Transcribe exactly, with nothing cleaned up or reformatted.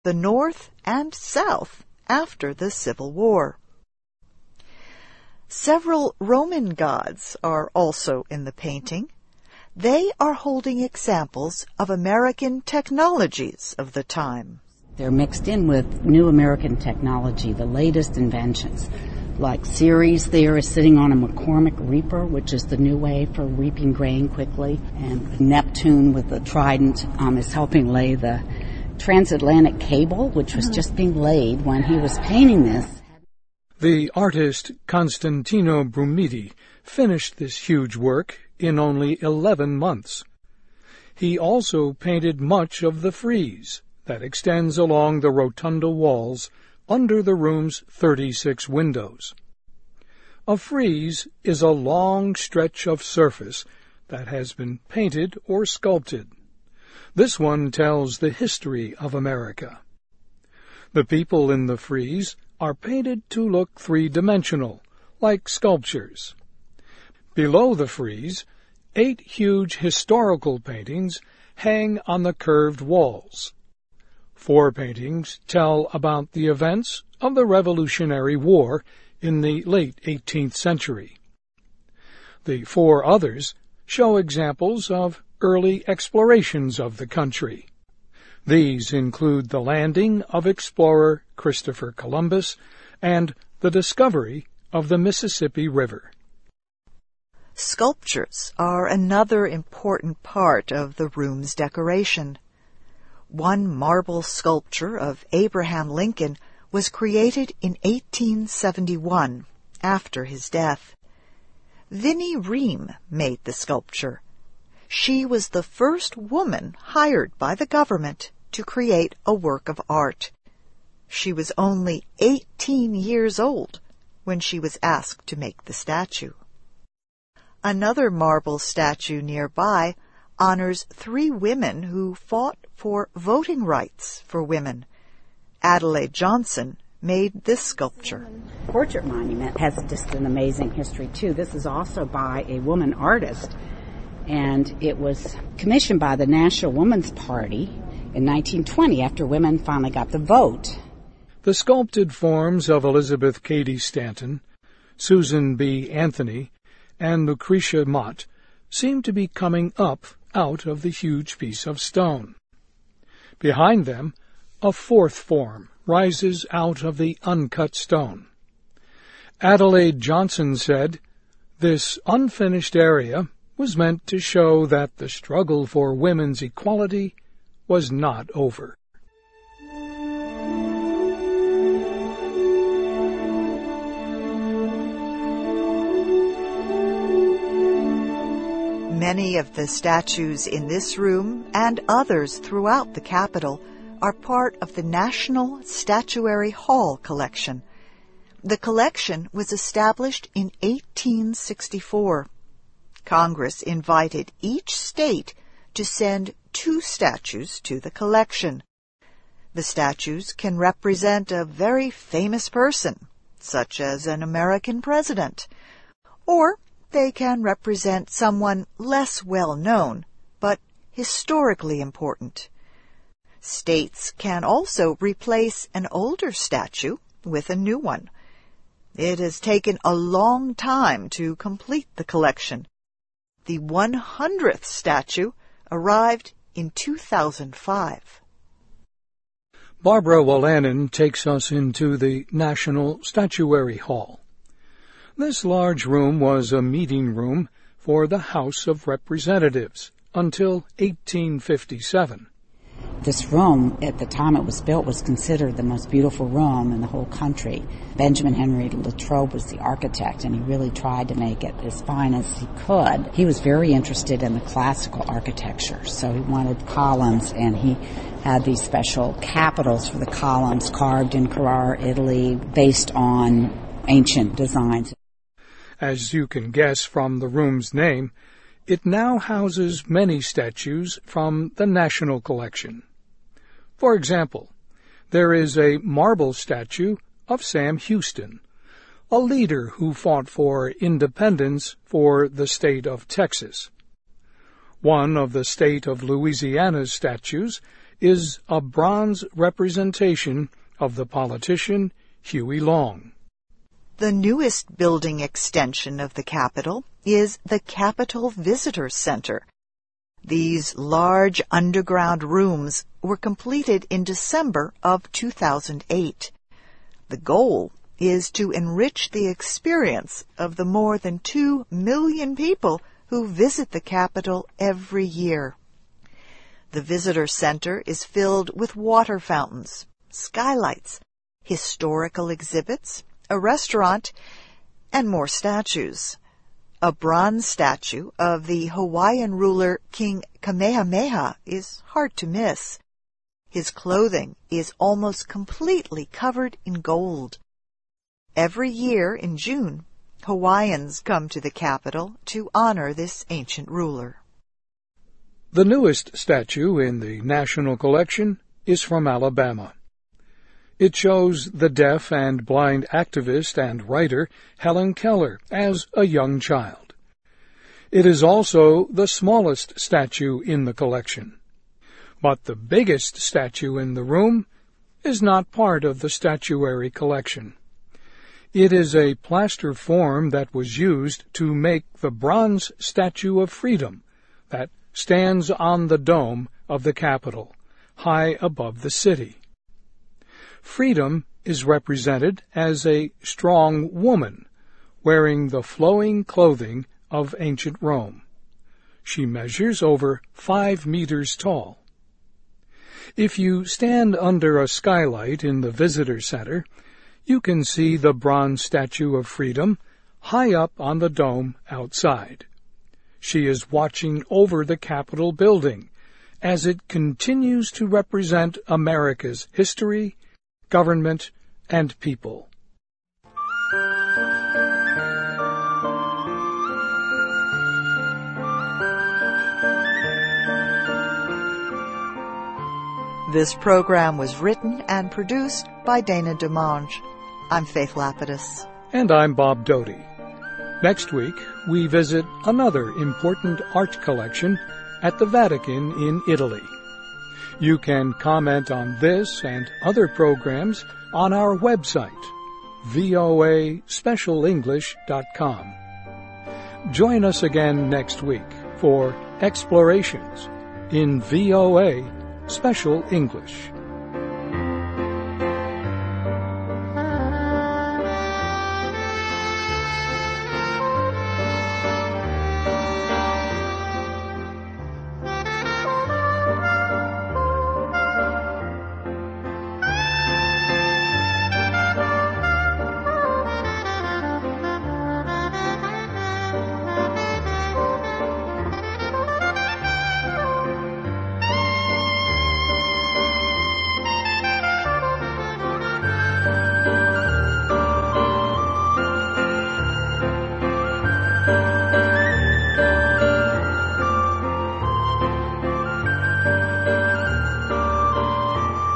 the North and South after the Civil War. Several Roman gods are also in the painting. They are holding examples of American technologies of the time. They're mixed in with new American technology, the latest inventions. Like Ceres there is sitting on a McCormick reaper, which is the new way for reaping grain quickly. And Neptune with the trident um, is helping lay the transatlantic cable, which was just being laid when he was painting this. The artist Constantino Brumidi finished this huge work in only eleven months. He also painted much of the frieze that extends along the rotunda walls under the room's thirty-six windows. A frieze is a long stretch of surface that has been painted or sculpted. This one tells the history of America. The people in the frieze are painted to look three-dimensional, like sculptures. Below the frieze, eight huge historical paintings hang on the curved walls. Four paintings tell about the events of the Revolutionary War in the late eighteenth century. The four others show examples of early explorations of the country. These include the landing of explorer Christopher Columbus and the discovery of the Mississippi River. Sculptures are another important part of the room's decoration. One marble sculpture of Abraham Lincoln was created in eighteen seventy-one, after his death. Vinnie Ream made the sculpture. She was the first woman hired by the government to create a work of art. She was only eighteen years old when she was asked to make the statue. Another marble statue nearby honors three women who fought for voting rights for women. Adelaide Johnson made this sculpture. Portrait monument has just an amazing history, too. This is also by a woman artist, and it was commissioned by the National Woman's Party in nineteen twenty after women finally got the vote. The sculpted forms of Elizabeth Cady Stanton, Susan B. Anthony, and Lucretia Mott seem to be coming up out of the huge piece of stone. Behind them, a fourth form rises out of the uncut stone. Adelaide Johnson said, "This unfinished area was meant to show that the struggle for women's equality was not over." Many of the statues in this room and others throughout the Capitol are part of the National Statuary Hall collection. The collection was established in eighteen sixty-four. Congress invited each state to send two statues to the collection. The statues can represent a very famous person, such as an American president, or they can represent someone less well known, but historically important. States can also replace an older statue with a new one. It has taken a long time to complete the collection. The one hundredth statue arrived in two thousand five. Barbara Wolanin takes us into the National Statuary Hall. This large room was a meeting room for the House of Representatives until eighteen fifty-seven. This room, at the time it was built, was considered the most beautiful room in the whole country. Benjamin Henry Latrobe was the architect, and he really tried to make it as fine as he could. He was very interested in the classical architecture, so he wanted columns, and he had these special capitals for the columns carved in Carrara, Italy, based on ancient designs. As you can guess from the room's name, it now houses many statues from the National Collection. For example, there is a marble statue of Sam Houston, a leader who fought for independence for the state of Texas. One of the state of Louisiana's statues is a bronze representation of the politician Huey Long. The newest building extension of the Capitol is the Capitol Visitor Center. These large underground rooms were completed in December of two thousand eight. The goal is to enrich the experience of the more than two million people who visit the Capitol every year. The visitor center is filled with water fountains, skylights, historical exhibits, a restaurant, and more statues. A bronze statue of the Hawaiian ruler King Kamehameha is hard to miss. His clothing is almost completely covered in gold. Every year in June, Hawaiians come to the Capitol to honor this ancient ruler. The newest statue in the National Collection is from Alabama. It shows the deaf and blind activist and writer Helen Keller as a young child. It is also the smallest statue in the collection. But the biggest statue in the room is not part of the statuary collection. It is a plaster form that was used to make the bronze Statue of Freedom that stands on the dome of the Capitol, high above the city. Freedom is represented as a strong woman, wearing the flowing clothing of ancient Rome. She measures over five meters tall. If you stand under a skylight in the visitor center, you can see the bronze Statue of Freedom high up on the dome outside. She is watching over the Capitol building as it continues to represent America's history, government, and people. This program was written and produced by Dana DeMange. I'm Faith Lapidus. And I'm Bob Doty. Next week, we visit another important art collection at the Vatican in Italy. You can comment on this and other programs on our website, v o a special english dot com. Join us again next week for Explorations in V O A Special English. Thank you.